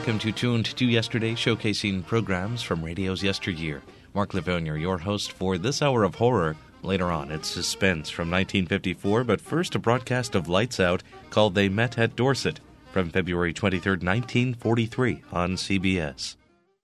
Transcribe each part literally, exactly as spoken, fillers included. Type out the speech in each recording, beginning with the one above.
Welcome to Tuned to Yesterday, showcasing programs from radio's yesteryear. Mark Livonia, your host for this hour of horror. Later on, it's Suspense from nineteen fifty-four, but first a broadcast of Lights Out called They Met at Dorset from February twenty-third, nineteen forty-three on C B S.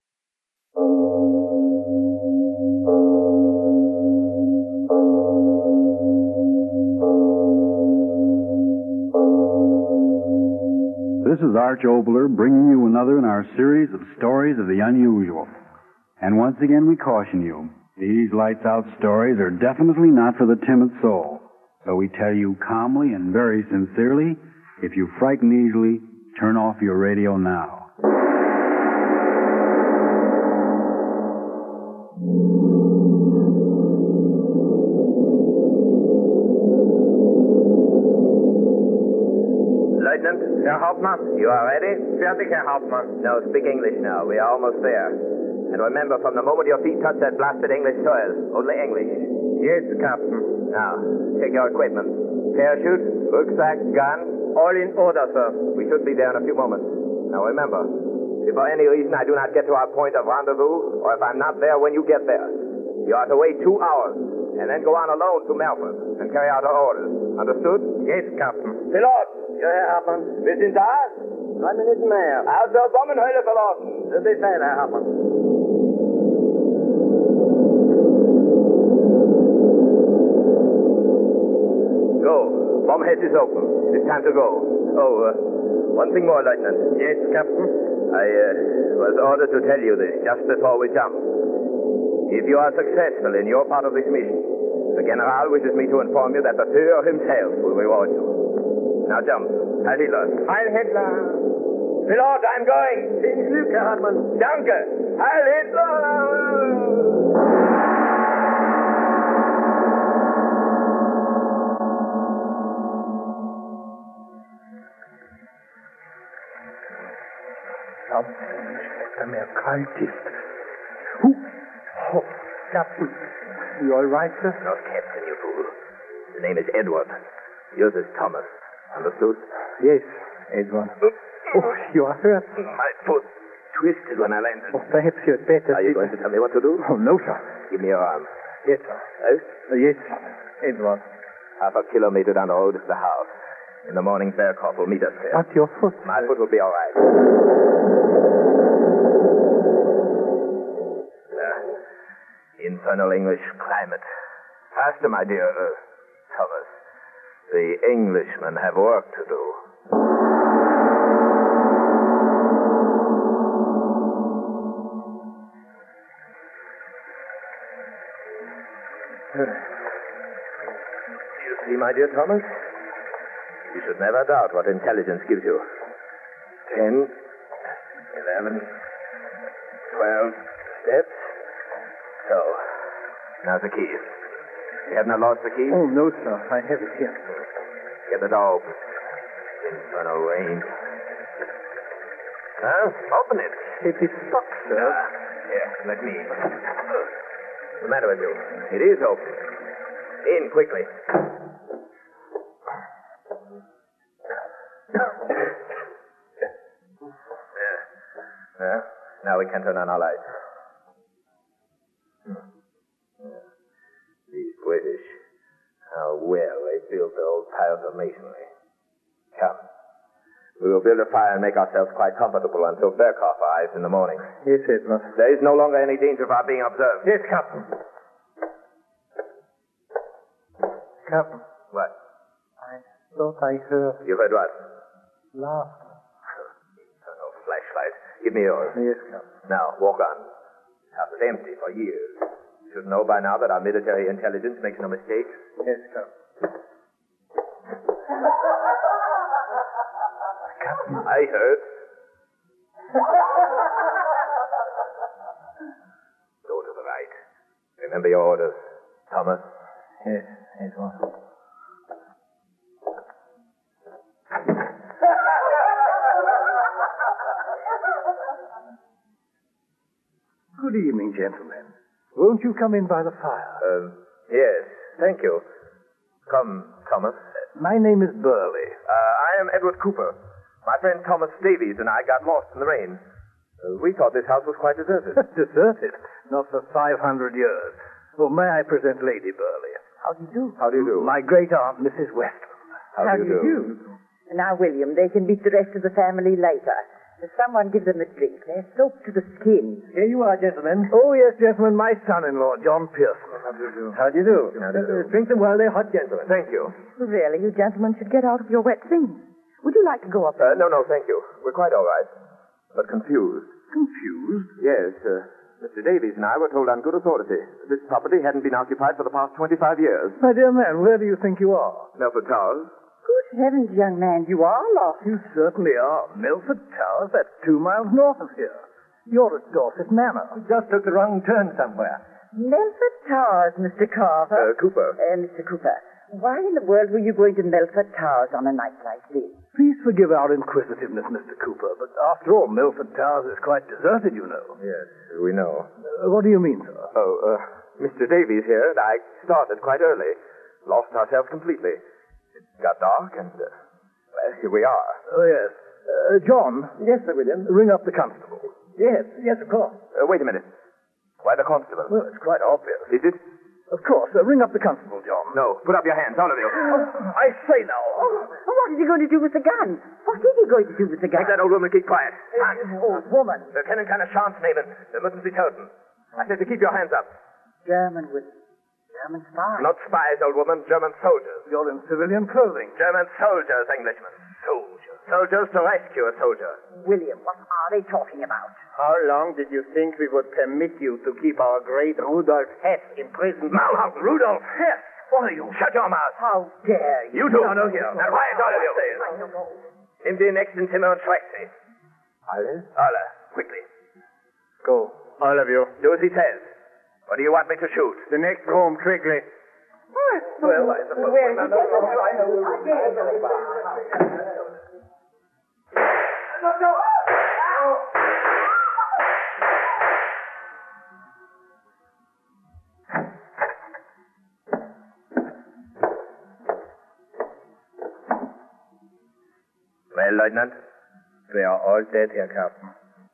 This is Arch Obler bringing you another in our series of stories of the unusual. And once again we caution you, these lights out stories are definitely not for the timid soul. So we tell you calmly and very sincerely, if you frighten easily, turn off your radio now. Lieutenant? Herr Hauptmann. You are ready? Fertig, Herr Hauptmann. No, speak English now. We are almost there. And remember, from the moment your feet touch that blasted English soil, only English. Yes, Captain. Now, take your equipment. Parachute, rucksack, gun. All in order, sir. We should be there in a few moments. Now, remember, if for any reason I do not get to our point of rendezvous, or if I'm not there when you get there, you are to wait two hours, and then go on alone to Melford and carry out our orders. Understood? Yes, Captain. Pilot! Ja, Herr Hartmann. Wir sind da? Drei Minuten mehr. Also, Bombenhöhle verlassen. Das ist Befehl, Herr Hartmann. Go. Bomb head is open. It is time to go. Oh, uh, one thing more, Lieutenant. Yes, Captain? I uh, was ordered to tell you this just before we jump. If you are successful in your part of this mission, the General wishes me to inform you that the Führer himself will reward you. Now jump. Heil Hitler. Heil Hitler. Pilot, I'm going. Viel Glück, Herr Hartmann. Danke. Heil Hitler. Ob es mir kalt ist. Huh. Oh, Captain. You all right, sir? Not Captain, you fool. The name is Edward. Yours is Thomas. Understood? Yes, Edward. Oh, you are hurt. My foot twisted when I landed. Oh, perhaps you had better... Are you going to tell me what to do? Oh, no, sir. Give me your arm. Yes, sir. Yes? Uh, yes, Edward. Half a kilometer down the road is the house. In the morning, Bearcock will meet us there. But your foot... My foot will be all right. Uh, infernal English climate. Faster, my dear uh, Thomas. The Englishmen have work to do. You see, my dear Thomas, you should never doubt what intelligence gives you. Ten, eleven, twelve steps. So, now's the key. You have not lost the key? Oh, no, sir. I have it here. Get the door open. Infernal rain. Huh? Open it. It is stuck, sir. Ah, here, let me. What's the matter with you? It is open. In, quickly. There. Well, now we can turn on our lights. These British, how well they built the old piles of masonry. Come. We will build a fire and make ourselves quite comfortable until Bearcock arrives in the morning. Yes, Edward. There is no longer any danger of our being observed. Yes, Captain. Captain. What? I thought I heard... You heard what? Laughter. No flashlight. Give me yours. Yes, Captain. Now, walk on. House is empty for years. You should know by now that our military intelligence makes no mistakes. Yes, Captain. Captain. I heard. Go to the right. Remember your orders, Thomas. Yes, Edward. Good evening, gentlemen. Won't you come in by the fire? Um, yes, thank you. Come, Thomas. My name is Burley. Uh, I am Edward Cooper. My friend Thomas Davies and I got lost in the rain. Uh, we thought this house was quite deserted. Deserted? Not for five hundred years. Well, may I present Lady Burley? How do you do? How do you do? My great-aunt, Missus Westland. How, do you do? Now, William, they can beat the rest of the family later. If someone gives them a drink, they're soaked to the skin. Here you are, gentlemen. Oh, yes, gentlemen, my son-in-law, John Pearson. How do you do? How do you do? How do you do? Uh, drink them while they're hot, gentlemen. Thank you. Really, you gentlemen should get out of your wet things. Would you like to go up Uh, there? no, no, thank you. We're quite all right. But confused. Confused? Yes, uh, Mister Davies and I were told on good authority that this property hadn't been occupied for the past twenty-five years. My dear man, where do you think you are? Melford Towers. Good heavens, young man, you are lost. You certainly are. Milford Towers, that's two miles north of here. You're at Dorset Manor. We just took the wrong turn somewhere. Melford Towers, Mister Carver. Uh, Cooper. Uh, Mister Cooper, why in the world were you going to Melford Towers on a night like this? Please forgive our inquisitiveness, Mister Cooper, but after all, Milford Towers is quite deserted, you know. Yes, we know. Uh, what do you mean, sir? Oh, uh, Mister Davies here and I started quite early. Lost ourselves completely. It got dark and, uh, well, here we are. Oh, yes. Uh, John. Yes, Sir William. Ring up the constable. Yes, yes, of course. Uh, wait a minute. Why the constable? Well, it's quite obvious. Is it? Of course. Uh, ring up the constable, John. No, put up your hands, all of you. I say now. Oh, what is he going to do with the gun? What is he going to do with the gun? Make that old woman keep quiet. Uh, old woman. Lieutenant Colonel Scharnsnehmen, emergency Toten. I said to keep your hands up. German with German spies. Not spies, old woman, German soldiers. You're in civilian clothing. German soldiers, Englishmen. Soldiers. Soldiers to rescue a soldier. William, what are they talking about? How long did you think we would permit you to keep our great Rudolf Hess imprisoned? Mouth, Rudolf Hess! What are you? Shut your mouth. How dare you? You two. No, no, here. Now quiet, all of you. In the next in Zimmer und Schwächse. Alle? Alle, quickly. Go. All of you. Do as he says. What do you want me to shoot? The next room, quickly. Well, I suppose... Where is he? Well, Lieutenant? We are all dead here, Captain.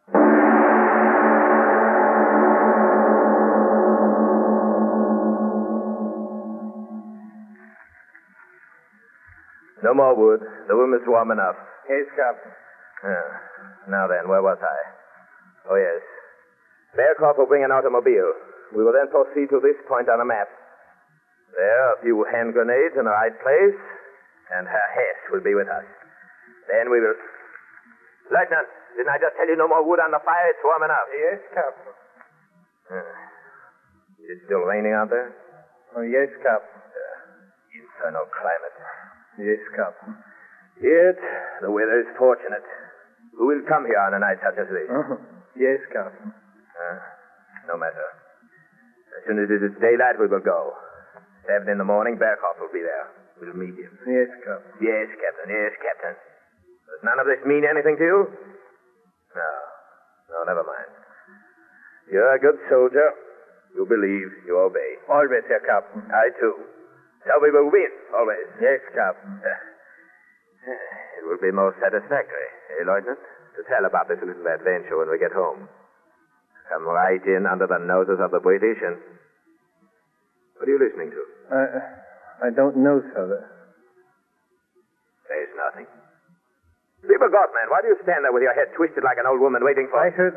No more wood. The room is warm enough. Yes, Captain. Yeah. Now then, where was I? Oh, yes. Bearcroft will bring an automobile. We will then proceed to this point on a map. There, a few hand grenades in the right place, and Herr Hess will be with us. Then we will... Lieutenant, didn't I just tell you no more wood on the fire? It's warm enough. Yes, Captain. Hmm. Is it still raining out there? Oh, yes, Captain. Uh, infernal climate. Yes, Captain. Yet, the weather is fortunate. Who will come here on a night such as this? Uh-huh. Yes, Captain. Uh, no matter. As soon as it is daylight, we will go. Seven in the morning, Bearcroft will be there. We'll meet him. Yes, Captain. Yes, Captain. Yes, Captain. Does none of this mean anything to you? No. No, never mind. You're a good soldier. You believe. You obey. Always, Herr Captain. I, too. So we will win, always. Yes, Captain. It will be most satisfactory, eh, Lieutenant, to tell about this little adventure when we get home. Come right in under the noses of the British and... What are you listening to? Uh, I don't know, sir. There's nothing. Be forgot, man. Why do you stand there with your head twisted like an old woman waiting for... I heard...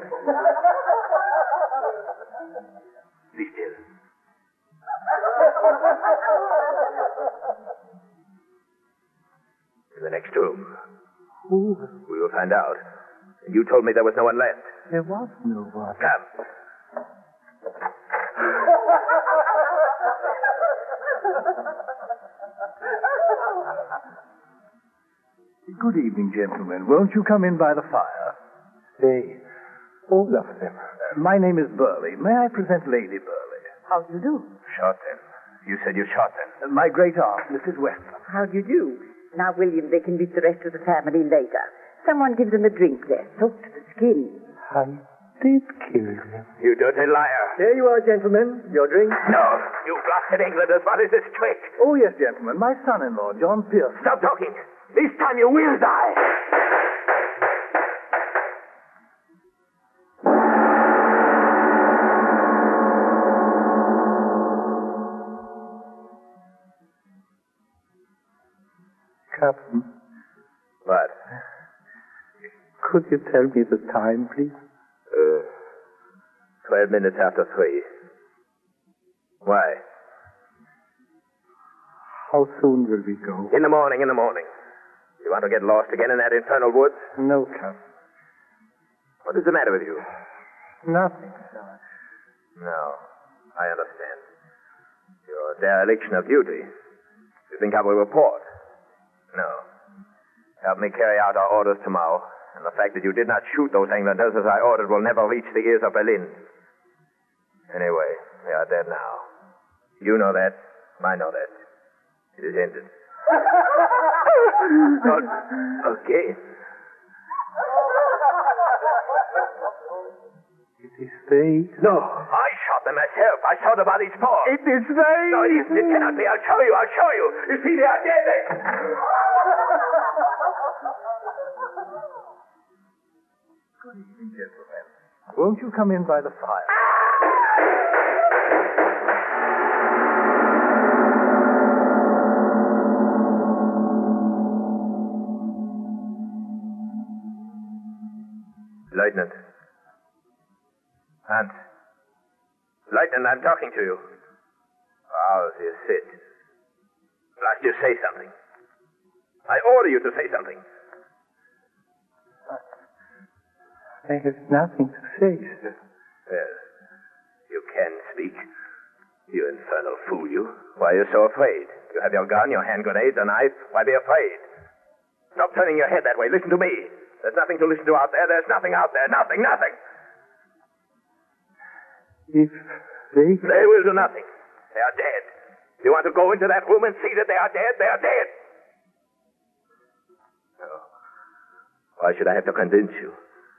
Be still. In the next room. Who? We will find out. And you told me there was no one left. There was no one. Come. Good evening, gentlemen. Won't you come in by the fire? They, all of them. Uh, my name is Burley. May I present Lady Burley? How do you do? Shot them. You said you shot them. Uh, my great aunt, Missus Westland. How do you do? Now, William, they can beat the rest of the family later. Someone gives them a drink there, soaked to the skin. I did kill them. You dirty liar. Here you are, gentlemen. Your drink. No, you blasted Englanders. What is this trick? Oh, yes, gentlemen. My son-in-law, John Pearson. Stop talking. This time you will die. Captain, What? could you tell me the time, please? Uh, twelve minutes after three. Why? How soon will we go? In the morning, in the morning. You want to get lost again in that infernal woods? No, Captain. What is the matter with you? Nothing, sir. No, I understand. Your dereliction of duty. You think I will report? No. Help me carry out our orders tomorrow, and the fact that you did not shoot those Englanders as I ordered will never reach the ears of Berlin. Anyway, they are dead now. You know that. I know that. It is ended. Not again. It is they. No, I shot them myself. I saw the bodies fall. It is they. No, it, it cannot be. I'll show you. I'll show you. You see, they are dead. They... Good evening, gentlemen. Won't you come in by the fire? Lieutenant. Hans. Lieutenant, I'm talking to you. How's you sit? Must you say something? I order you to say something. I have nothing to say, sir. Well, you can speak. You infernal fool, you. Why are you so afraid? You have your gun, your hand grenades, a knife. Why be afraid? Stop turning your head that way. Listen to me. There's nothing to listen to out there. There's nothing out there. Nothing, nothing. If they... They will do nothing. They are dead. You want to go into that room and see that they are dead? They are dead. No. Why should I have to convince you?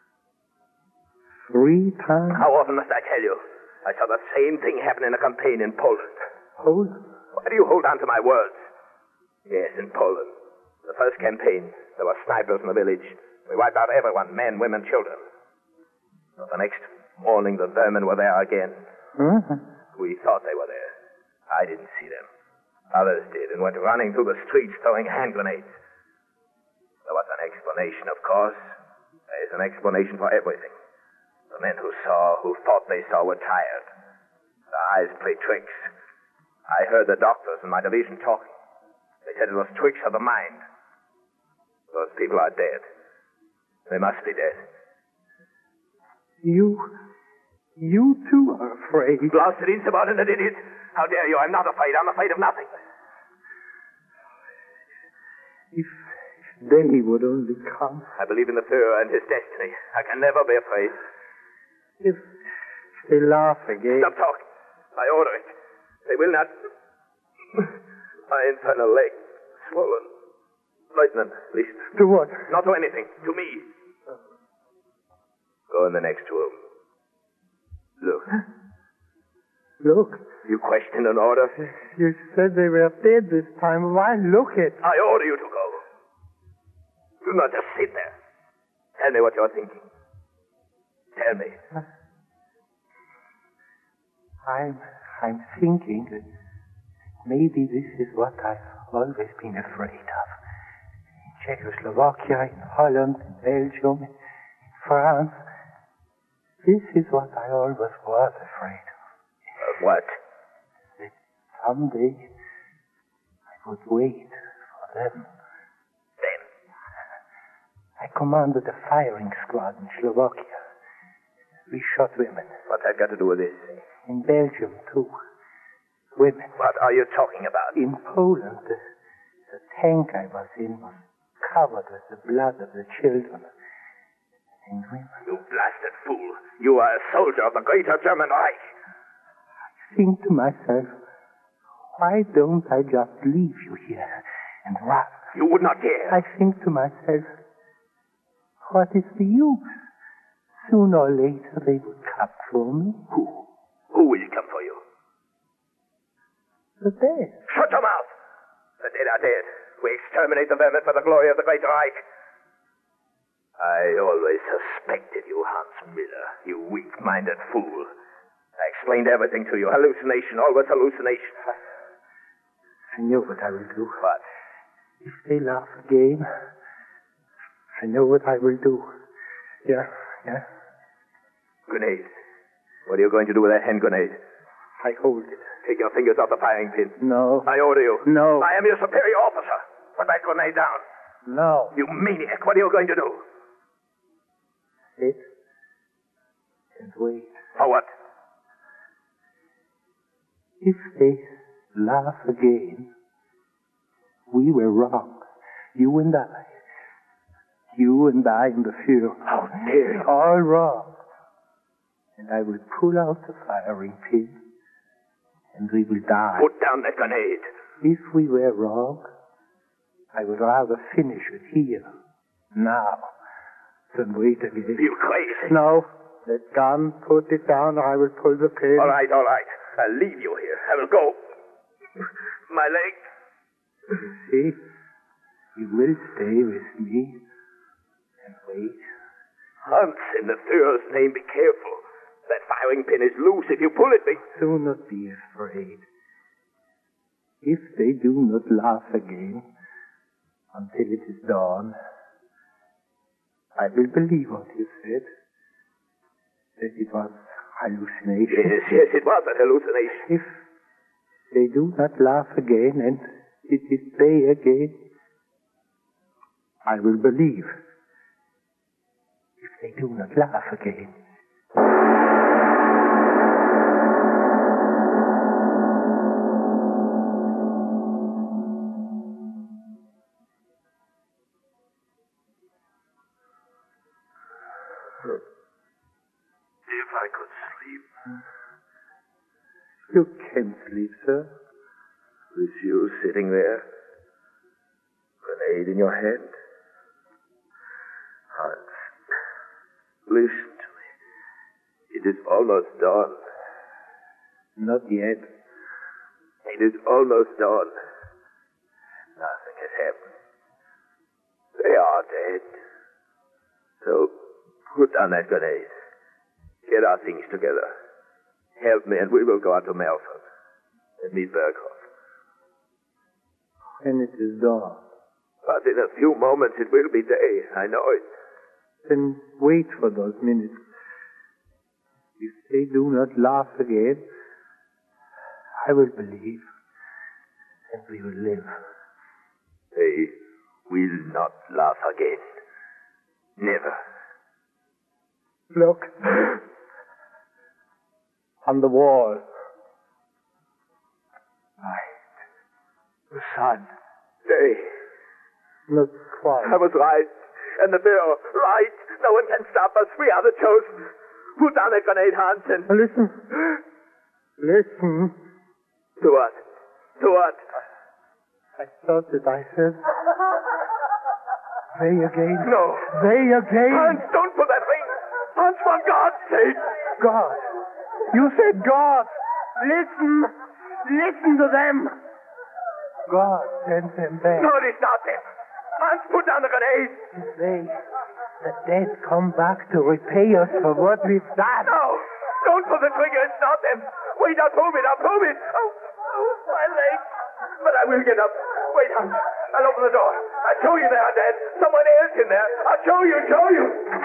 Three times? How often must I tell you? I saw the same thing happen in a campaign in Poland. Poland? Why do you hold on to my words? Yes, in Poland. The first campaign, there were snipers in the village. We wiped out everyone, men, women, children. But the next morning, the vermin were there again. Uh-huh. We thought they were there. I didn't see them. Others did, and went running through the streets throwing hand grenades. There was an explanation, of course. There is an explanation for everything. The men who saw, who thought they saw, were tired. Their eyes played tricks. I heard the doctors in my division talking. They said it was tricks of the mind. Those people are dead. They must be dead. You... You too are afraid. Blasted insubordinate idiot. How dare you? I'm not afraid. I'm afraid of nothing. If, if they would only come. I believe in the Fuhrer and his destiny. I can never be afraid. If they laugh again. Stop talking. I order it. They will not... My infernal leg. Swollen. Lieutenant, please. To what? Not to anything. To me. Go in the next room. Look. Look. You question an order? You said they were dead this time. Why look at... I order you to go. Do not just sit there. Tell me what you're thinking. Tell me. I'm, I'm thinking that maybe this is what I've always been afraid of. In Czechoslovakia, in Holland, in Belgium, in France. This is what I always was afraid of. Of what? That someday I would wait for them. Them? I commanded a firing squad in Slovakia. We shot women. What's that got to do with this? In Belgium, too. Women. What are you talking about? In Poland, the, the tank I was in was covered with the blood of the children and women. You blasted fool. You are a soldier of the greater German Reich. I think to myself, why don't I just leave you here and run? You would not dare. I think to myself, what is the use? Sooner or later they would come for me. Who? Who will come for you? The dead. Shut your mouth! The dead are dead. We exterminate the vermin for the glory of the great Reich. I always suspected you, Hans Miller, you weak-minded fool. I explained everything to you. Hallucination, always hallucination. I know what I will do. What? If they laugh again, I know what I will do. Yeah, yeah. Grenade. What are you going to do with that hand grenade? I hold it. Take your fingers off the firing pin. No. I order you. No. I am your superior officer. Put that grenade down. No. You maniac. What are you going to do? Sit and wait. For what? If they laugh again, we were wrong. You and I. You and I in the field. How dare you? All wrong. And I will pull out the firing pin, and we will die. Put down that grenade. If we were wrong, I would rather finish it here, now, than wait again. You crazy. No. That gun, put it down, or I will pull the pin. All right, all right. I'll leave you here. I will go. My leg. See? You will stay with me and wait. Hans, in the Führer's name, be careful. That firing pin is loose. If you pull it, be... Do not be afraid. If they do not laugh again until it is dawn, I will believe what you said. That it was hallucination. Yes, yes, it was a hallucination. If they do not laugh again and it is they again, I will believe. If they do not laugh again. If I could sleep. You can sleep, sir. With you sitting there, grenade in your hand. Hans, listen to me. It is almost dawn. Not yet. It is almost dawn. Nothing has happened. They are dead. So, put down that grenade. Get our things together. Help me and we will go out to Melford and meet Berghoff. And it is dawn. But in a few moments it will be day. I know it. Then wait for those minutes. If they do not laugh again, I will believe and we will live. They will not laugh again. Never. Look. On the wall. Light. The sun. Day. Look quiet. I was right. And the bill. Right. No one can stop us. We are the chosen. Put down that grenade, Hansen. Listen. Listen. To what? To what? I thought that I said... They again. No. They again. Hans, don't put that ring. Hans, for God's sake. God. You said God. Listen. Listen to them. God sent them back. No, it is not them. Hans, put down the grenade. They, the dead, come back to repay us for what we've done. No. Don't pull the trigger. It's not them. Wait, I'll prove it. I'll prove it. Oh, oh, my leg. But I will get up. Wait, Hans. I'll open the door. I'll show you they are dead. Someone else in there. I'll show you, show you.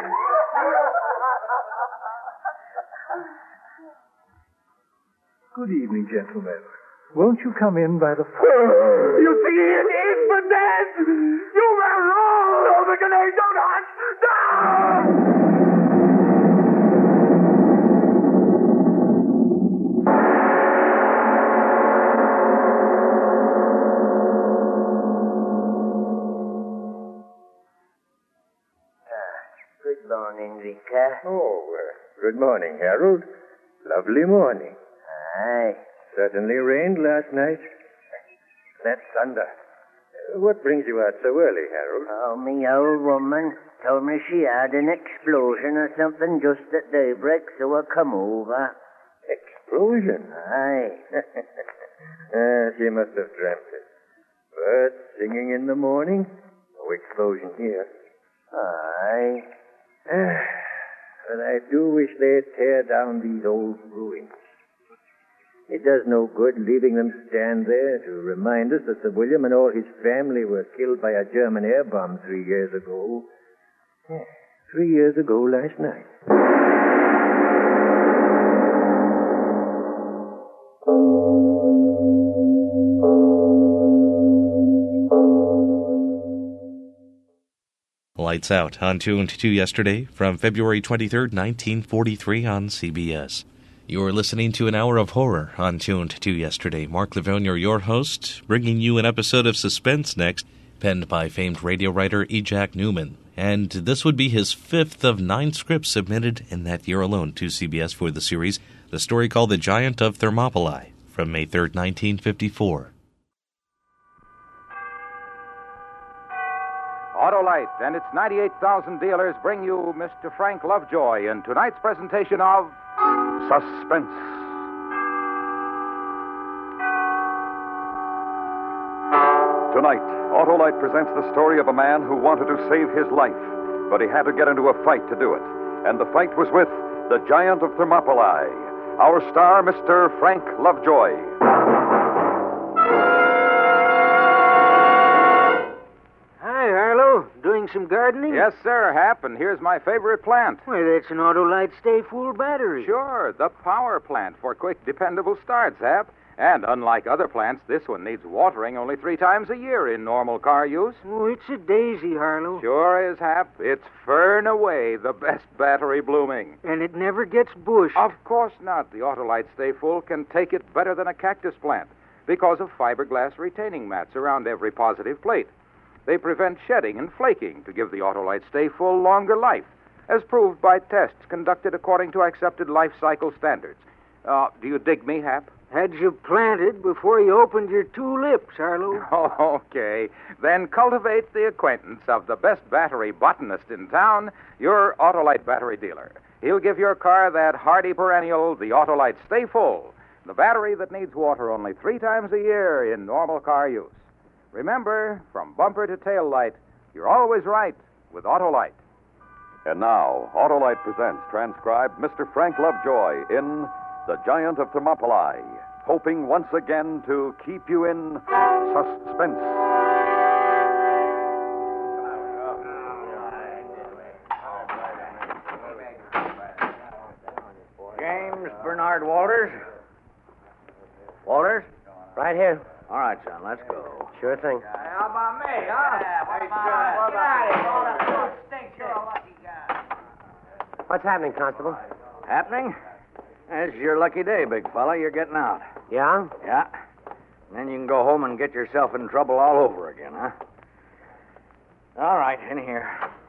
Good evening, gentlemen. Won't you come in by the fire? You see, it is for dead. You were wrong. Oh, the grenade, don't hunt. No! Good morning, Vicar. Oh, uh, good morning, Harold. Lovely morning. Aye. Certainly rained last night. That thunder. Uh, what brings you out so early, Harold? Oh, me old woman told me she had an explosion or something just at daybreak, so I come over. Explosion? Aye. uh, she must have dreamt it. Birds singing in the morning. No explosion here. Aye. But I do wish they'd tear down these old ruins. It does no good leaving them stand there to remind us that Sir William and all his family were killed by a German air bomb three years ago. Yeah, three years ago last night. Lights Out on two and two yesterday from February twenty-third, nineteen forty-three on C B S. You are listening to an hour of horror on two and two yesterday. Mark Livonia, your host, bringing you an episode of Suspense next, penned by famed radio writer E. Jack Newman. And this would be his fifth of nine scripts submitted in that year alone to C B S for the series, the story called The Giant of Thermopylae, from May third, nineteen fifty-four. Autolite and its ninety-eight thousand dealers bring you Mister Frank Lovejoy in tonight's presentation of Suspense. Tonight, Autolite presents the story of a man who wanted to save his life, but he had to get into a fight to do it. And the fight was with the Giant of Thermopylae, our star, Mister Frank Lovejoy. Doing some gardening? Yes, sir, Hap, and here's my favorite plant. Why, that's an Autolite Stay Full battery. Sure, the power plant for quick, dependable starts, Hap. And unlike other plants, this one needs watering only three times a year in normal car use. Oh, it's a daisy, Harlow. Sure is, Hap. It's far and away the best battery blooming. And it never gets bushed. Of course not. The Autolite Stay Full can take it better than a cactus plant because of fiberglass retaining mats around every positive plate. They prevent shedding and flaking to give the Autolite Stay Full longer life, as proved by tests conducted according to accepted life cycle standards. Uh, do you dig me, Hap? Had you planted before you opened your two lips, Harlow. Oh, okay. Then cultivate the acquaintance of the best battery botanist in town, your Autolite battery dealer. He'll give your car that hardy perennial, the Autolite Stay Full, the battery that needs water only three times a year in normal car use. Remember, from bumper to tail light, you're always right with Autolite. And now, Autolite presents transcribed Mister Frank Lovejoy in The Giant of Thermopylae, hoping once again to keep you in suspense. James Bernard Walters? Walters? Right here. All right, son, let's go. Sure thing. How about me, huh? What's happening, Constable? Happening? It's your lucky day, big fella. You're getting out. Yeah? Yeah. And then you can go home and get yourself in trouble all over again, huh? All right, in here.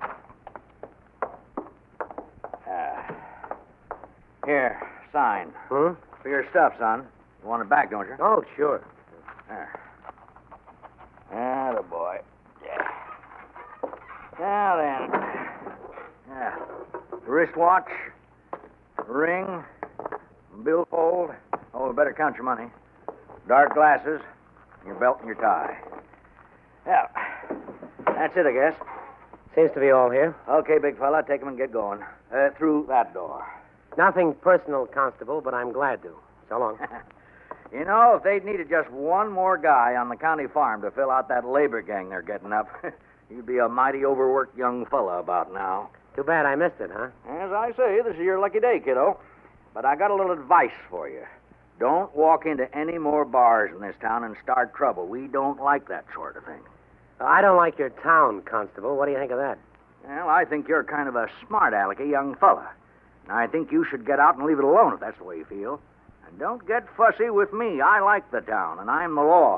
Uh, here, sign. Hmm? For your stuff, son. You want it back, don't you? Oh, sure. There. Attaboy. Yeah. Now then. Yeah. Wristwatch, ring, billfold. Oh, we better count your money. Dark glasses, your belt and your tie. Yeah. That's it, I guess. Seems to be all here. Okay, big fella, take him and get going. Uh, through that door. Nothing personal, Constable, but I'm glad to. So long. You know, if they'd needed just one more guy on the county farm to fill out that labor gang they're getting up, you'd be a mighty overworked young fella about now. Too bad I missed it, huh? As I say, this is your lucky day, kiddo. But I got a little advice for you. Don't walk into any more bars in this town and start trouble. We don't like that sort of thing. I don't like your town, Constable. What do you think of that? Well, I think you're kind of a smart alecky young fella. And I think you should get out and leave it alone if that's the way you feel. And don't get fussy with me. I like the town, and I'm the law.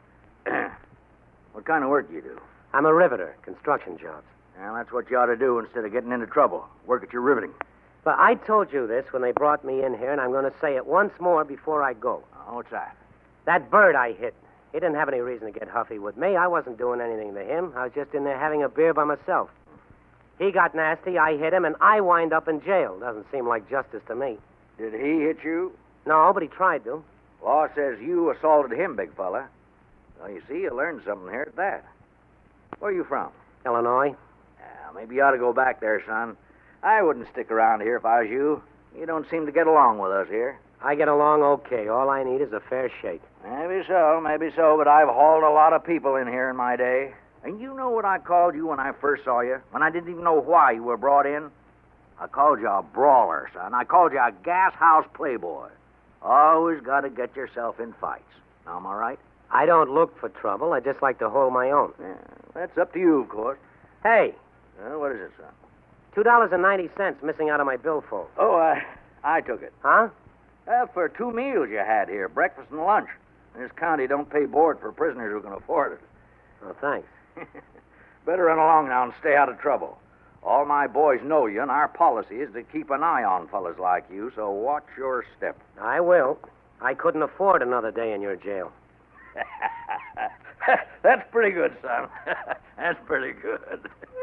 What kind of work do you do? I'm a riveter, construction jobs. Well, that's what you ought to do instead of getting into trouble. Work at your riveting. But I told you this when they brought me in here, and I'm going to say it once more before I go. Oh, what's that? That bird I hit. He didn't have any reason to get huffy with me. I wasn't doing anything to him. I was just in there having a beer by myself. He got nasty, I hit him, and I wind up in jail. Doesn't seem like justice to me. Did he hit you? No, but he tried to. Law says you assaulted him, big fella. Well, you see, you learned something here at that. Where are you from? Illinois. Yeah, maybe you ought to go back there, son. I wouldn't stick around here if I was you. You don't seem to get along with us here. I get along okay. All I need is a fair shake. Maybe so, maybe so, but I've hauled a lot of people in here in my day. And you know what I called you when I first saw you? When I didn't even know why you were brought in? I called you a brawler, son. I called you a gas house playboy. Always got to get yourself in fights. Now, am I right? I don't look for trouble. I just like to hold my own. Yeah, that's up to you, of course. Hey. Uh, what is it, son? Two dollars and ninety cents missing out of my billfold. Oh, I, I took it. Huh? Uh, for two meals you had here, breakfast and lunch. This county don't pay board for prisoners who can afford it. Oh, thanks. Better run along now and stay out of trouble. All my boys know you, and our policy is to keep an eye on fellas like you, so watch your step. I will. I couldn't afford another day in your jail. That's pretty good, son. That's pretty good.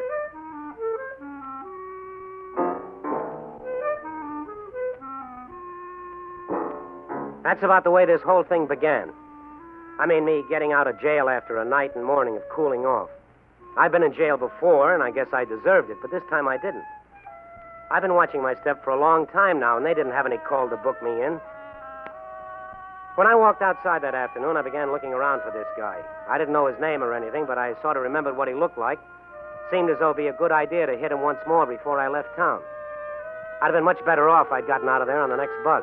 That's about the way this whole thing began. I mean, me getting out of jail after a night and morning of cooling off. I've been in jail before, and I guess I deserved it, but this time I didn't. I've been watching my step for a long time now, and they didn't have any call to book me in. When I walked outside that afternoon, I began looking around for this guy. I didn't know his name or anything, but I sort of remembered what he looked like. Seemed as though it'd be a good idea to hit him once more before I left town. I'd have been much better off if I'd gotten out of there on the next bus.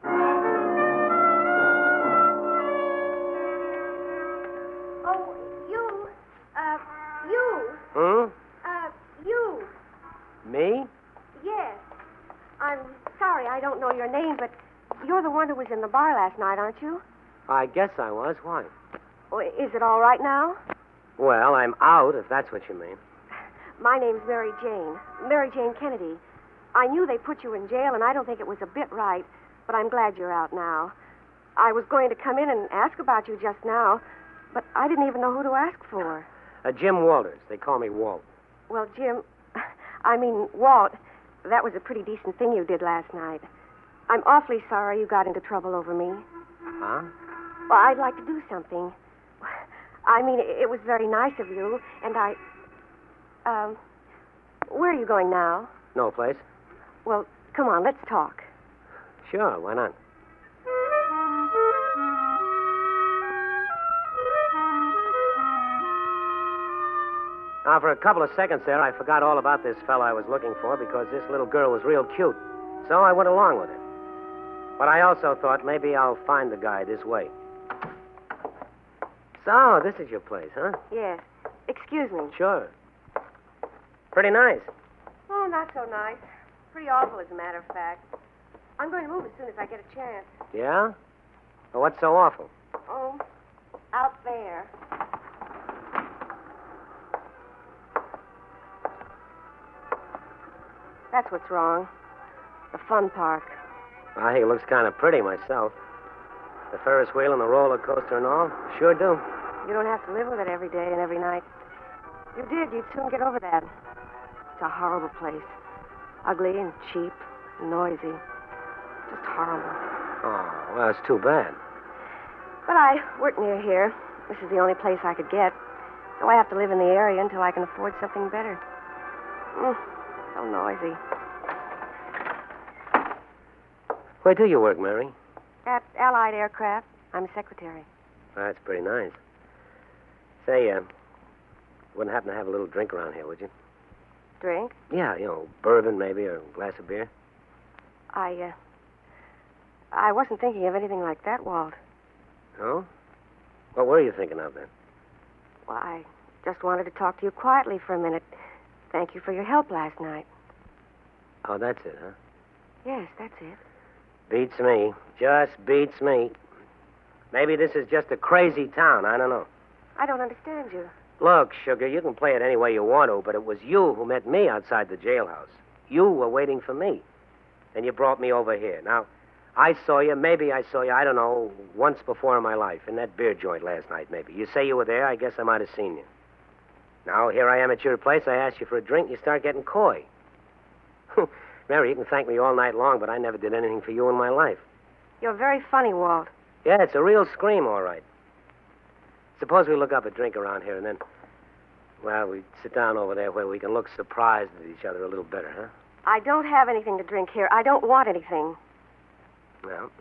Oh, you, uh, you. Hmm? Uh, you. Me? Yes. I'm sorry I don't know your name, but you're the one who was in the bar last night, aren't you? I guess I was. Why? Oh, is it all right now? Well, I'm out, if that's what you mean. My name's Mary Jane. Mary Jane Kennedy. I knew they put you in jail, and I don't think it was a bit right, but I'm glad you're out now. I was going to come in and ask about you just now, but I didn't even know who to ask for. Uh, Jim Walters. They call me Walt. Well, Jim, I mean, Walt, that was a pretty decent thing you did last night. I'm awfully sorry you got into trouble over me. Huh? Well, I'd like to do something. I mean, it was very nice of you, and I... Um, where are you going now? No place. Well, come on, let's talk. Sure, why not? Now, for a couple of seconds there, I forgot all about this fellow I was looking for because this little girl was real cute. So I went along with it. But I also thought maybe I'll find the guy this way. So, this is your place, huh? Yes. Excuse me. Sure. Pretty nice. Oh, not so nice. Pretty awful, as a matter of fact. I'm going to move as soon as I get a chance. Yeah? Well, what's so awful? Oh, out there. That's what's wrong. The fun park. I think it looks kind of pretty myself. The Ferris wheel and the roller coaster and all. Sure do. You don't have to live with it every day and every night. If you did, you'd soon get over that. It's a horrible place. Ugly and cheap and noisy. Just horrible. Oh, well, it's too bad. But I work near here. This is the only place I could get. So I have to live in the area until I can afford something better. Mm, so noisy. Where do you work, Mary? At Allied Aircraft. I'm a secretary. That's pretty nice. Say, uh, wouldn't happen to have a little drink around here, would you? Drink? Yeah, you know, bourbon maybe, or a glass of beer. I, uh... I wasn't thinking of anything like that, Walt. No? What were you thinking of, then? Well, I just wanted to talk to you quietly for a minute. Thank you for your help last night. Oh, that's it, huh? Yes, that's it. Beats me. Just beats me. Maybe this is just a crazy town. I don't know. I don't understand you. Look, Sugar, you can play it any way you want to, but it was you who met me outside the jailhouse. You were waiting for me. And you brought me over here. Now, I saw you, maybe I saw you, I don't know, once before in my life, in that beer joint last night, maybe. You say you were there, I guess I might have seen you. Now, here I am at your place, I ask you for a drink, you start getting coy. Mary, you can thank me all night long, but I never did anything for you in my life. You're very funny, Walt. Yeah, it's a real scream, all right. Suppose we look up a drink around here and then, well, we sit down over there where we can look surprised at each other a little better, huh? I don't have anything to drink here. I don't want anything. Well,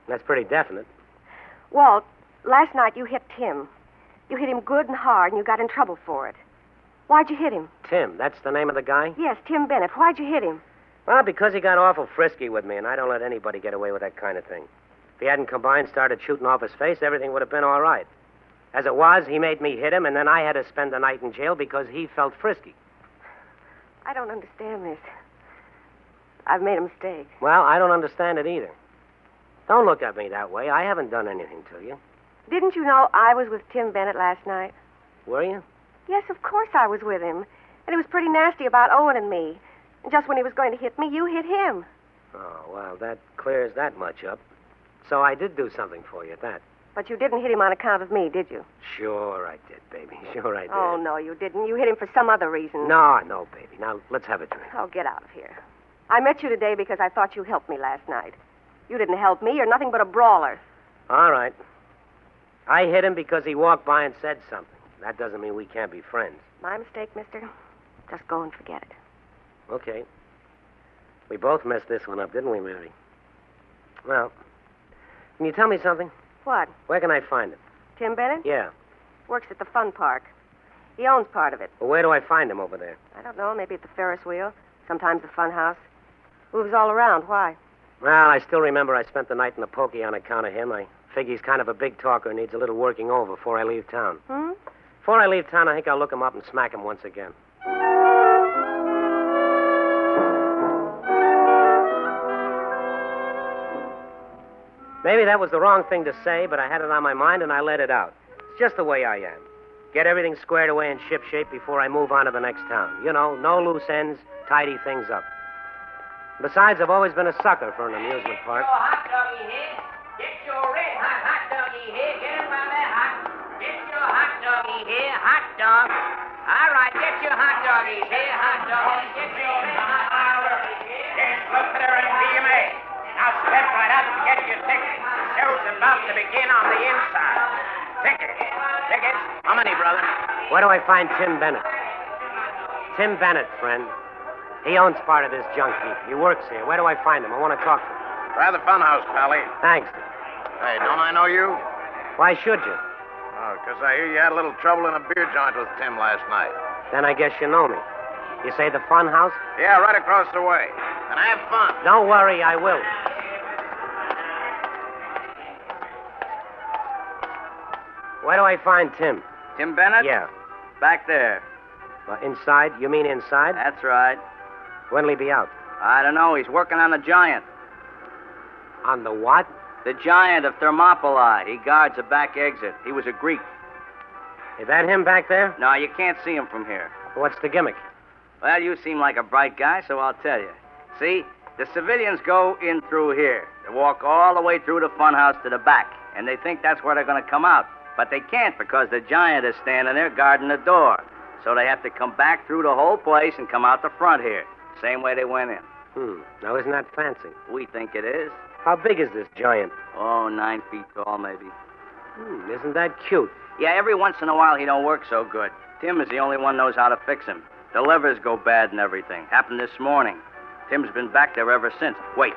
That's pretty definite. Walt, last night you hit Tim. You hit him good and hard, and you got in trouble for it. Why'd you hit him? Tim, that's the name of the guy? Yes, Tim Bennett. Why'd you hit him? Well, because he got awful frisky with me, and I don't let anybody get away with that kind of thing. If he hadn't come by and started shooting off his face, everything would have been all right. As it was, he made me hit him, and then I had to spend the night in jail because he felt frisky. I don't understand this. I've made a mistake. Well, I don't understand it either. Don't look at me that way. I haven't done anything to you. Didn't you know I was with Tim Bennett last night? Were you? Yes, of course I was with him. And he was pretty nasty about Owen and me. And just when he was going to hit me, you hit him. Oh, well, that clears that much up. So I did do something for you at that. But you didn't hit him on account of me, did you? Sure I did, baby. Sure I did. Oh, no, you didn't. You hit him for some other reason. No, no, baby. Now, let's have a drink. Oh, get out of here. I met you today because I thought you helped me last night. You didn't help me. You're nothing but a brawler. All right. I hit him because he walked by and said something. That doesn't mean we can't be friends. My mistake, mister. Just go and forget it. Okay. We both messed this one up, didn't we, Mary? Well, can you tell me something? What? Where can I find him? Tim Bennett? Yeah. Works at the fun park. He owns part of it. Well, where do I find him over there? I don't know. Maybe at the Ferris wheel. Sometimes the fun house. Moves all around. Why? Well, I still remember I spent the night in the pokey on account of him. I figure he's kind of a big talker and needs a little working over before I leave town. Hmm? Before I leave town, I think I'll look him up and smack him once again. Maybe that was the wrong thing to say, but I had it on my mind and I let it out. It's just the way I am. Get everything squared away and shipshape before I move on to the next town. You know, no loose ends, tidy things up. Besides, I've always been a sucker for an amusement park. Get your hot doggy here. Get your red hot hot doggy here. Get him while they're hot. Get your hot doggy here. Hot dog. All right, get your hot doggies here. Hot doggies. Get your red hot hot doggies here. Yes, look at her and P M A. Now step right up and get your ticket. Show's about to begin on the inside. Tickets. Tickets. How many, brother? Where do I find Tim Bennett? Tim Bennett, friend. He owns part of this junk heap. He works here. Where do I find him? I want to talk to him. Try the funhouse, Pally. Thanks. Hey, don't I know you? Why should you? Oh, because I hear you had a little trouble in a beer joint with Tim last night. Then I guess you know me. You say the fun house? Yeah, right across the way. And have fun. Don't worry, I will. Where do I find Tim? Tim Bennett? Yeah. Back there. Uh, inside? You mean inside? That's right. When'll he be out? I don't know. He's working on the Giant. On the what? The Giant of Thermopylae. He guards the back exit. He was a Greek. Is that him back there? No, you can't see him from here. What's the gimmick? Well, you seem like a bright guy, so I'll tell you. See, the civilians go in through here. They walk all the way through the funhouse to the back, and they think that's where they're going to come out. But they can't because the Giant is standing there guarding the door. So they have to come back through the whole place and come out the front here. Same way they went in. Hmm. Now, isn't that fancy? We think it is. How big is this Giant? Oh, nine feet tall, maybe. Hmm. Isn't that cute? Yeah, every once in a while he don't work so good. Tim is the only one knows how to fix him. The levers go bad and everything. Happened this morning. Tim's been back there ever since. Wait.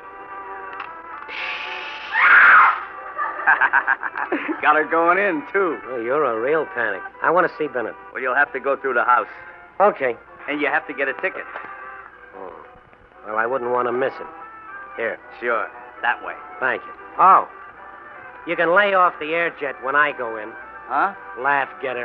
Got her going in, too. Oh, you're a real panic. I want to see Bennett. Well, you'll have to go through the house. Okay. And you have to get a ticket. Oh. Well, I wouldn't want to miss it. Here. Sure. That way. Thank you. Oh. You can lay off the air jet when I go in. Huh? Laugh getter.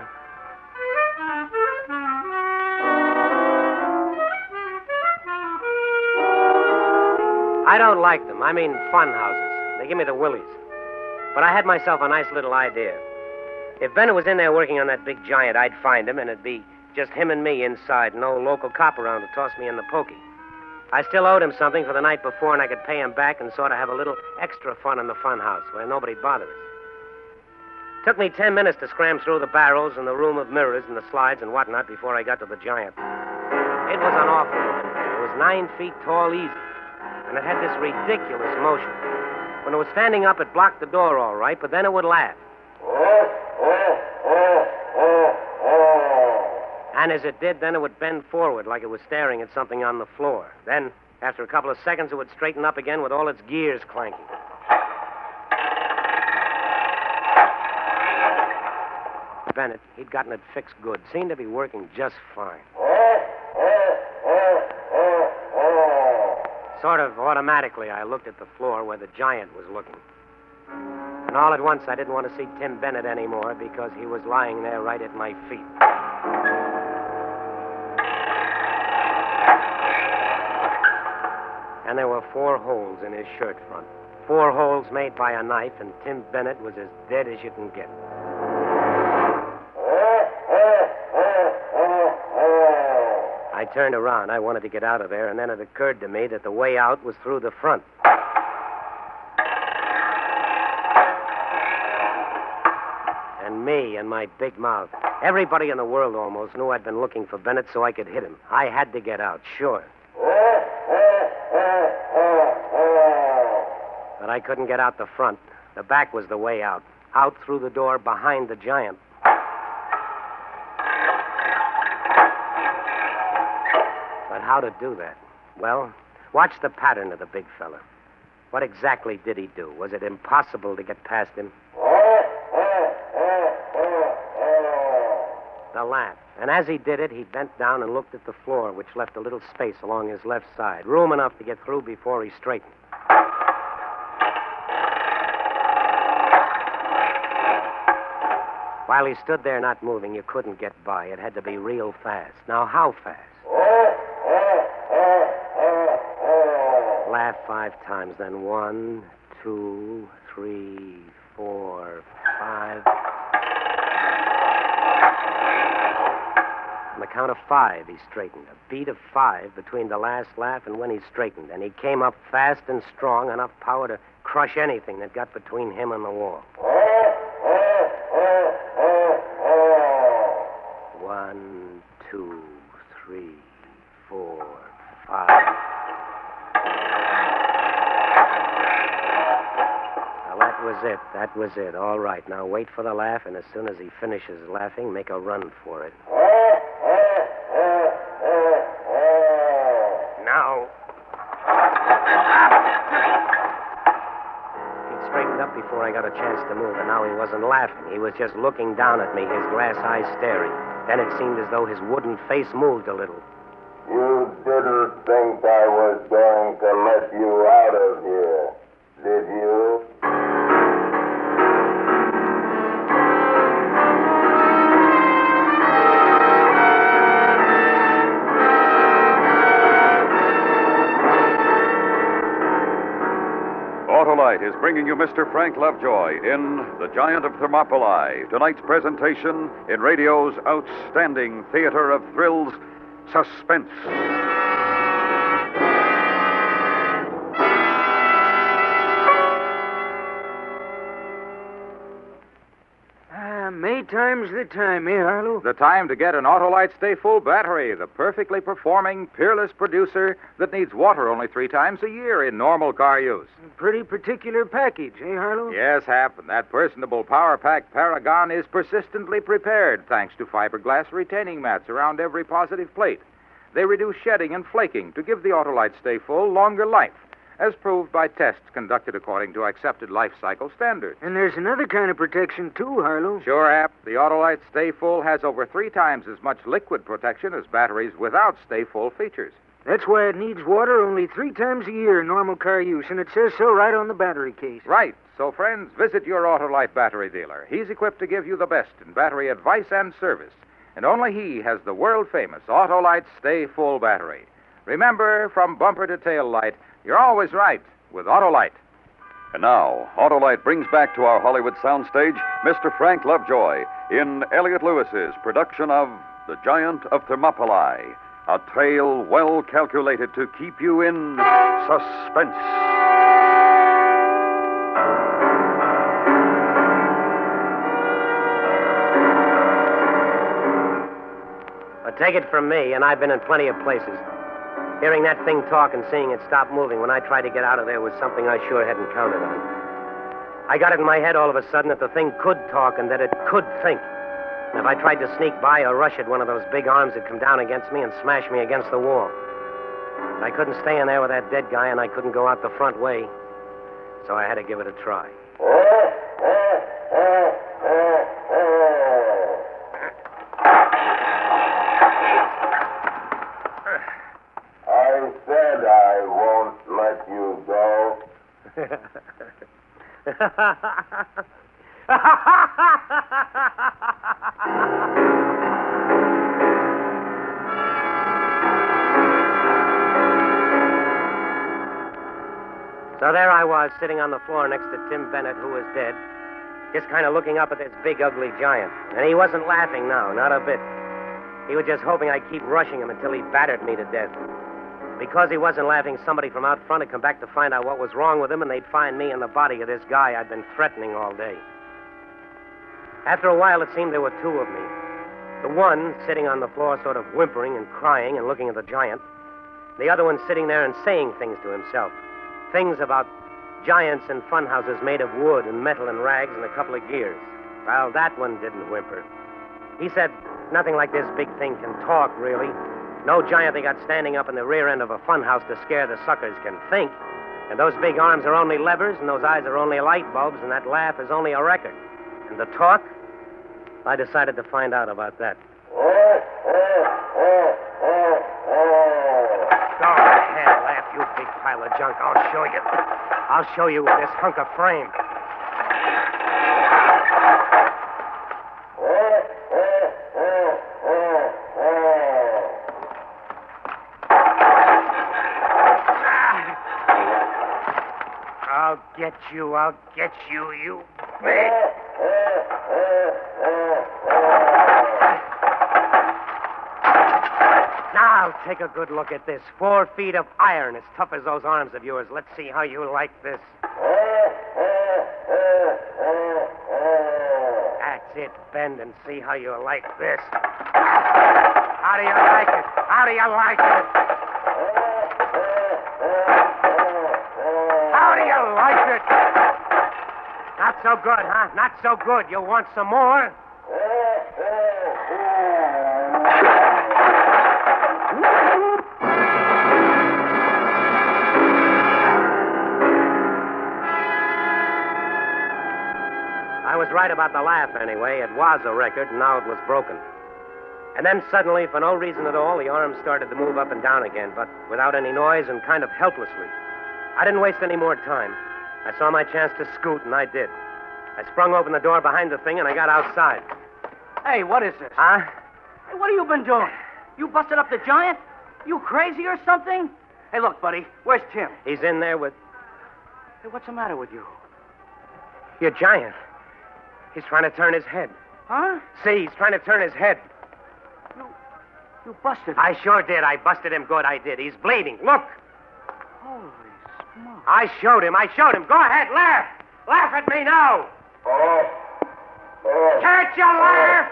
I don't like them. I mean fun houses. They give me the willies. But I had myself a nice little idea. If Bennett was in there working on that big Giant, I'd find him, and it'd be just him and me inside, no local cop around to toss me in the pokey. I still owed him something for the night before, and I could pay him back and sort of have a little extra fun in the fun house where nobody bothered us. Took me ten minutes to scram through the barrels and the room of mirrors and the slides and whatnot before I got to the Giant. It was an awful looking thing. It was nine feet tall easy, and it had this ridiculous motion. When it was standing up, it blocked the door all right, but then it would laugh. And as it did, then it would bend forward like it was staring at something on the floor. Then, after a couple of seconds, it would straighten up again with all its gears clanking. Bennett. He'd gotten it fixed good. Seemed to be working just fine. Sort of automatically, I looked at the floor where the giant was looking. And all at once, I didn't want to see Tim Bennett anymore because he was lying there right at my feet. And there were four holes in his shirt front. Four holes made by a knife, and Tim Bennett was as dead as you can get. I turned around. I wanted to get out of there, and then it occurred to me that the way out was through the front. And me and my big mouth. Everybody in the world almost knew I'd been looking for Bennett so I could hit him. I had to get out, sure. But I couldn't get out the front. The back was the way out. Out through the door behind the giant. But how to do that? Well, watch the pattern of the big fella. What exactly did he do? Was it impossible to get past him? The laugh. And as he did it, he bent down and looked at the floor, which left a little space along his left side, room enough to get through before he straightened. While he stood there not moving, you couldn't get by. It had to be real fast. Now, how fast? Laugh five times, then one, two, three, four, five. On the count of five, he straightened. A beat of five between the last laugh and when he straightened. And he came up fast and strong, enough power to crush anything that got between him and the wall. One, two, three, four, five. Well, that was it. That was it. All right. Now wait for the laugh, and as soon as he finishes laughing, make a run for it. Now. He'd straightened up before I got a chance to move, and now he wasn't laughing. He was just looking down at me, his glass eyes staring. Then it seemed as though his wooden face moved a little. You didn't think I was going to let you out of here, did you? Autolite is bringing you Mister Frank Lovejoy in The Giant of Thermopylae, tonight's presentation in radio's outstanding theater of thrills, Suspense. Ah, Maytime's the time, eh, Harlow? The time to get an Autolite Stay Full battery, the perfectly performing, peerless producer that needs water only three times a year in normal car use. Pretty particular package, eh, Harlow? Yes, Hap, and that personable Power Pack Paragon is persistently prepared thanks to fiberglass retaining mats around every positive plate. They reduce shedding and flaking to give the Autolite Stay Full longer life, as proved by tests conducted according to accepted life cycle standards. And there's another kind of protection, too, Harlow. Sure, Hap. The Autolite Stay Full has over three times as much liquid protection as batteries without Stay Full features. That's why it needs water only three times a year in normal car use, and it says so right on the battery case. Right. So, friends, visit your Autolite battery dealer. He's equipped to give you the best in battery advice and service. And only he has the world-famous Autolite Stay Full battery. Remember, from bumper to tail light, you're always right with Autolite. And now, Autolite brings back to our Hollywood soundstage Mister Frank Lovejoy in Elliot Lewis's production of The Giant of Thermopylae, a tale well calculated to keep you in suspense. But take it from me, and I've been in plenty of places. Hearing that thing talk and seeing it stop moving when I tried to get out of there was something I sure hadn't counted on. I got it in my head all of a sudden that the thing could talk and that it could think. And if I tried to sneak by or rush it, one of those big arms would come down against me and smash me against the wall. But I couldn't stay in there with that dead guy, and I couldn't go out the front way. So I had to give it a try. So there I was, sitting on the floor next to Tim Bennett, who was dead, just kind of looking up at this big, ugly giant. And he wasn't laughing now, not a bit. He was just hoping I'd keep rushing him until he battered me to death. Because he wasn't laughing, somebody from out front had come back to find out what was wrong with him, and they'd find me and the body of this guy I'd been threatening all day. After a while, it seemed there were two of me. The one sitting on the floor sort of whimpering and crying and looking at the giant. The other one sitting there and saying things to himself. Things about giants and funhouses made of wood and metal and rags and a couple of gears. Well, that one didn't whimper. He said, nothing like this big thing can talk, really. No giant they got standing up in the rear end of a funhouse to scare the suckers can think. And those big arms are only levers, and those eyes are only light bulbs, and that laugh is only a record. And the talk? I decided to find out about that. Go ahead, laugh, you big pile of junk. I'll show you. I'll show you with this hunk of frame. I'll get you, I'll get you, you big... Now, take a good look at this. Four feet of iron as tough as those arms of yours. Let's see how you like this. That's it. Bend and see how you like this. How do you like it? How do you like it? How do you like it? Not so good, huh? Not so good. You want some more? I was right about the laugh, anyway. It was a record, and now it was broken. And then suddenly, for no reason at all, the arms started to move up and down again, but without any noise and kind of helplessly. I didn't waste any more time. I saw my chance to scoot, and I did. I sprung open the door behind the thing, and I got outside. Hey, what is this? Huh? Hey, what have you been doing? You busted up the giant? You crazy or something? Hey, look, buddy, where's Tim? He's in there with... Hey, what's the matter with you? Your giant. He's trying to turn his head. Huh? See, he's trying to turn his head. You... you busted him. I sure did. I busted him good, I did. He's bleeding. Look. Holy smoke. I showed him. I showed him. Go ahead, laugh. Laugh at me now. Can't you laugh?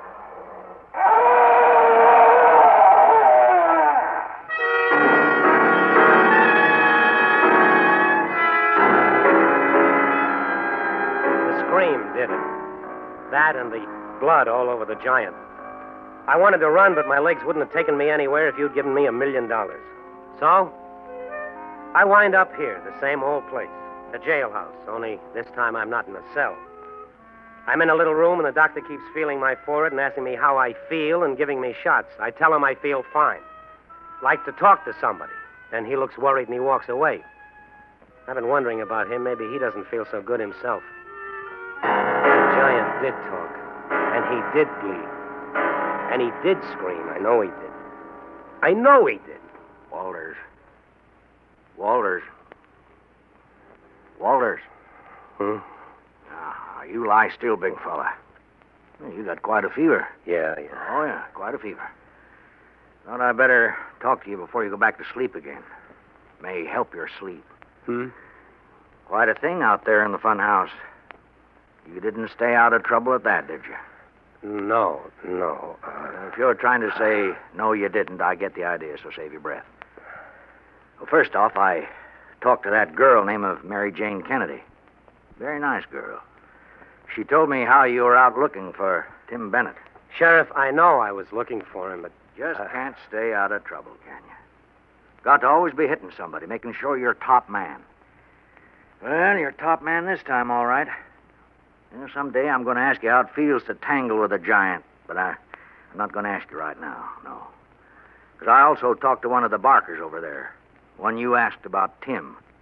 The scream did it. That and the blood all over the giant. I wanted to run, but my legs wouldn't have taken me anywhere if you'd given me a million dollars. So, I wind up here, the same old place. A jailhouse, only this time I'm not in a cell. I'm in a little room, and the doctor keeps feeling my forehead and asking me how I feel and giving me shots. I tell him I feel fine. Like to talk to somebody. Then he looks worried and he walks away. I've been wondering about him. Maybe he doesn't feel so good himself. The giant did talk, and he did bleed. And he did scream. I know he did. I know he did. Walters. Walters. Walters. Hmm? Ah, you lie still, big fella. You got quite a fever. Yeah, yeah. Oh, yeah, quite a fever. Thought I'd better talk to you before you go back to sleep again. May help your sleep. Hmm? Quite a thing out there in the fun house. You didn't stay out of trouble at that, did you? No, no. Uh... If you're trying to say, no, you didn't, I get the idea, so save your breath. Well, first off, I talked to that girl named of Mary Jane Kennedy. Very nice girl. She told me how you were out looking for Tim Bennett. Sheriff, I know I was looking for him, but... Just uh... can't stay out of trouble, can you? Got to always be hitting somebody, making sure you're top man. Well, you're top man this time, all right. You know, someday I'm going to ask you how it feels to tangle with a giant, but I, I'm not going to ask you right now, no. Because I also talked to one of the Barkers over there, one you asked about Tim.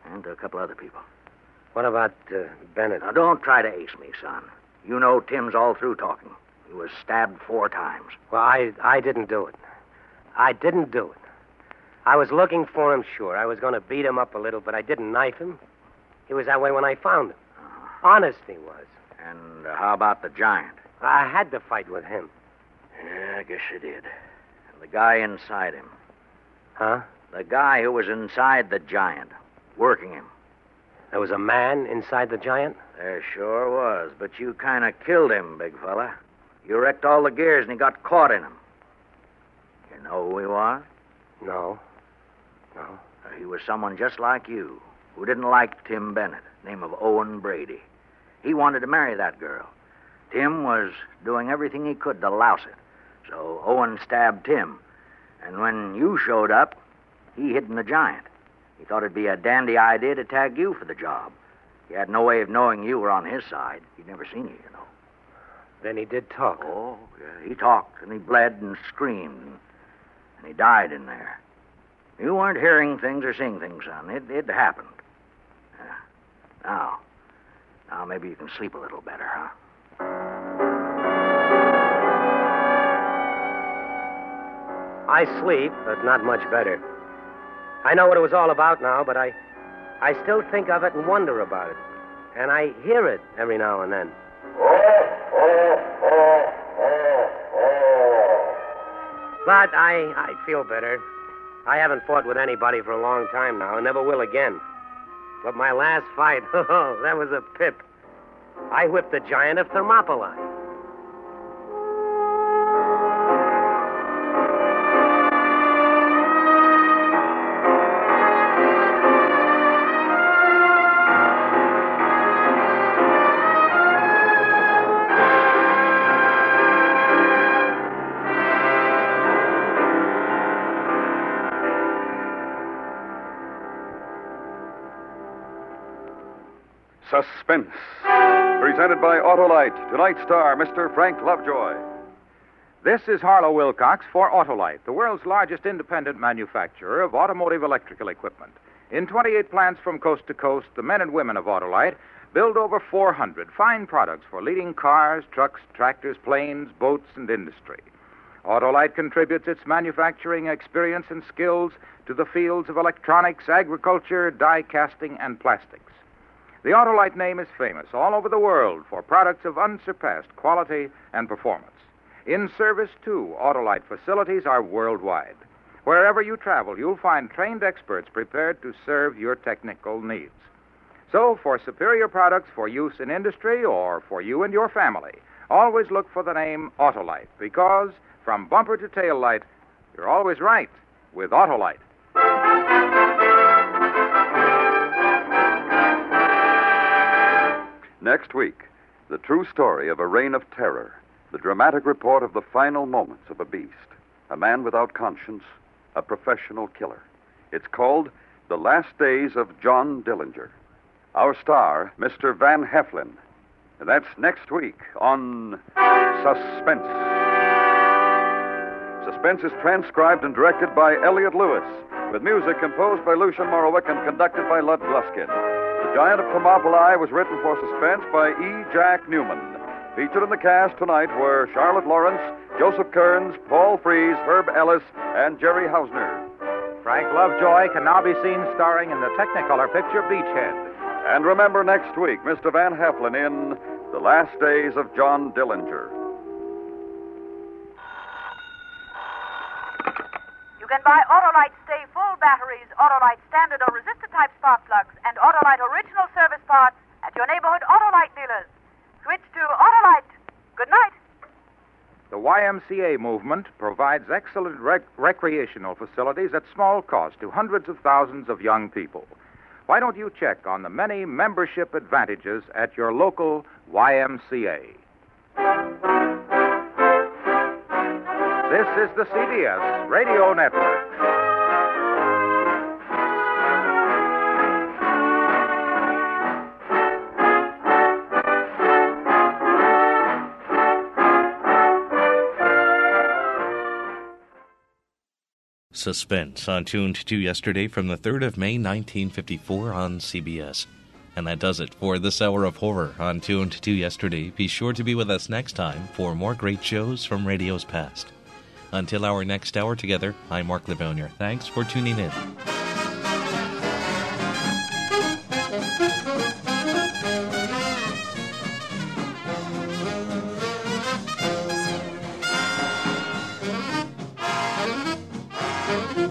And to a couple other people. What about uh, Bennett? Now, don't try to ace me, son. You know Tim's all through talking. He was stabbed four times. Well, I, I didn't do it. I didn't do it. I was looking for him, sure. I was going to beat him up a little, but I didn't knife him. He was that way when I found him. Uh-huh. Honest, he was. And uh, how about the giant? I had to fight with him. Yeah, I guess you did. And the guy inside him. Huh? The guy who was inside the giant, working him. There was a man inside the giant? There sure was, but you kind of killed him, big fella. You wrecked all the gears and he got caught in them. You know who he was? No. No. Uh, he was someone just like you, who didn't like Tim Bennett, name of Owen Brady. He wanted to marry that girl. Tim was doing everything he could to louse it. So Owen stabbed Tim. And when you showed up, he hid in the giant. He thought it'd be a dandy idea to tag you for the job. He had no way of knowing you were on his side. He'd never seen you, you know. Then he did talk. Oh, yeah. He talked, and he bled and screamed, and, and he died in there. You weren't hearing things or seeing things, son. It, it happened. Yeah. Now, now maybe you can sleep a little better, huh? I sleep, but not much better. I know what it was all about now, but I, I still think of it and wonder about it. And I hear it every now and then. But I, I feel better. I haven't fought with anybody for a long time now, and never will again. But my last fight, oh, that was a pip. I whipped the giant of Thermopylae. Suspense. Presented by Autolite. Tonight's star, Mister Frank Lovejoy. This is Harlow Wilcox for Autolite, the world's largest independent manufacturer of automotive electrical equipment. In twenty-eight plants from coast to coast, the men and women of Autolite build over four hundred fine products for leading cars, trucks, tractors, planes, boats, and industry. Autolite contributes its manufacturing experience and skills to the fields of electronics, agriculture, die casting, and plastics. The Autolite name is famous all over the world for products of unsurpassed quality and performance. In service, too, Autolite facilities are worldwide. Wherever you travel, you'll find trained experts prepared to serve your technical needs. So, for superior products for use in industry or for you and your family, always look for the name Autolite, because from bumper to tail light, you're always right with Autolite. Next week, the true story of a reign of terror, the dramatic report of the final moments of a beast, a man without conscience, a professional killer. It's called The Last Days of John Dillinger. Our star, Mister Van Heflin. And that's next week on Suspense. Suspense is transcribed and directed by Elliot Lewis, with music composed by Lucian Morowick and conducted by Lud Gluskin. The Giant of Thermopylae was written for Suspense by E. Jack Newman. Featured in the cast tonight were Charlotte Lawrence, Joseph Kearns, Paul Frees, Herb Ellis, and Jerry Hausner. Frank Lovejoy can now be seen starring in the Technicolor picture Beachhead. And remember next week, Mister Van Heflin in The Last Days of John Dillinger. You can buy Autolite Stay Full batteries, Autolite Standard or Resistor type spark plugs, and Autolite Original service parts at your neighborhood Autolite dealers. Switch to Autolite. Good night. The Y M C A movement provides excellent rec- recreational facilities at small cost to hundreds of thousands of young people. Why don't you check on the many membership advantages at your local Y M C A? This is the C B S Radio Network. Suspense on Tuned to Yesterday from the third of May, nineteen fifty-four on C B S. And that does it for this hour of horror on Tuned to Yesterday. Be sure to be with us next time for more great shows from radio's past. Until our next hour together, I'm Mark Livonier. Thanks for tuning in. Thank you.